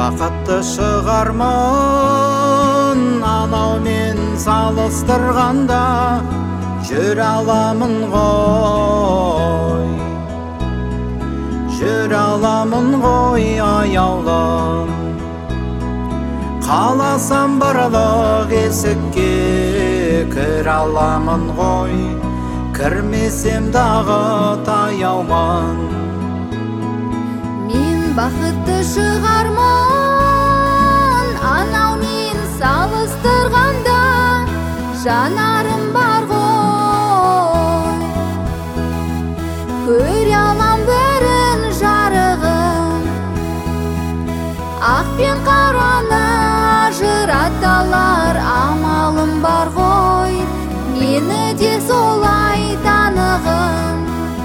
бақытты шығармын анаумен салыстырғанда, жүре аламын ғой, жүре аламын ғой аяулым. Қаласам барлық есікке кіре аламын ғой, кірмесем дағы таяумын. Мен бақытты шығармын анаумен салыстырғанда, жанарым бар ғой, көре алам бәрін жарығын. Ақ пен қараны ажыраталар амалым бар ғой, мені де солай танығын.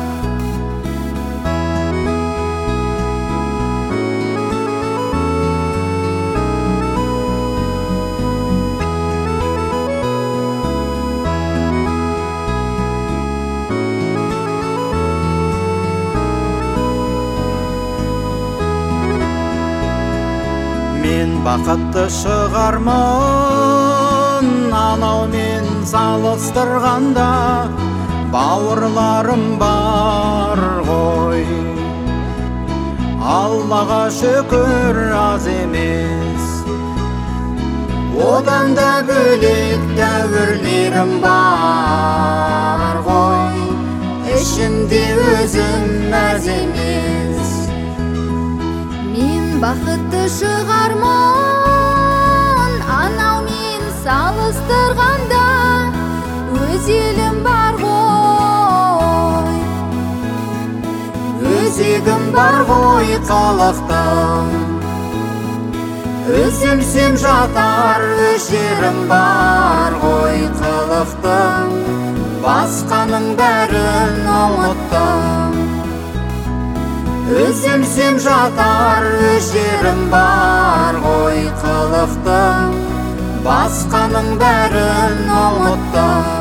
Мен бақытты шығармын анаумен салыстырғанда, бауырларым бар ғой, Аллаға шүкір аз емес. Одан да бөлек дәуірлерім бар ғой, ішінде өзім мәз емес. Мен бақытты шығармын анаумен салыстырғанда, өз елім бар ғой, өзегім бар ғой қалықтым. Өзімсем жатар өз жерім бар ғой қылықтым. Басқаның бәрін ұмыттым. Өзімсем жатар өз жерім бар ғой қылықтым. Басқаның бәрін ұмыттым.